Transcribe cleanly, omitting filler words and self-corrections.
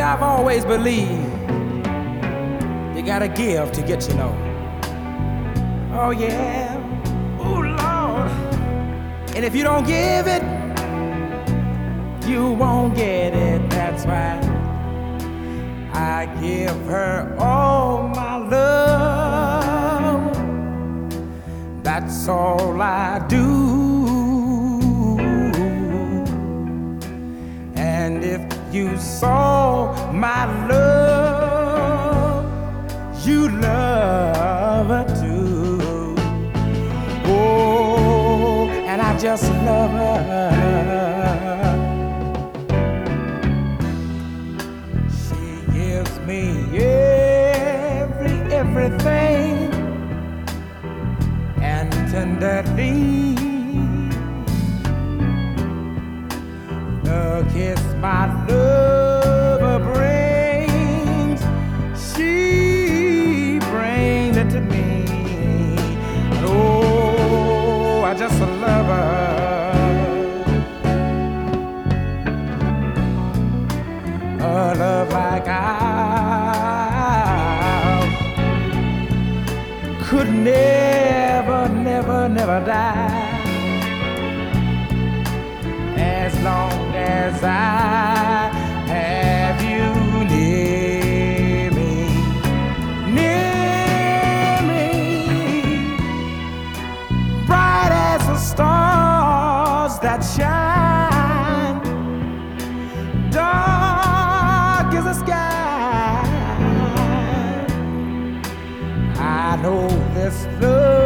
I've always believed you gotta give to get, you know. Oh yeah, oh Lord. And if you don't give it, you won't get it. That's why I give her all my love. That's all I do. And if you saw my love, you love her too. Oh, and I just love her. She gives me everything, and tenderly the kiss my lover brings, she brings it to me. Oh, I just love her. A love like ours could never, never, never die. As long as I have you near me, bright as the stars that shine, dark as the sky. I know this love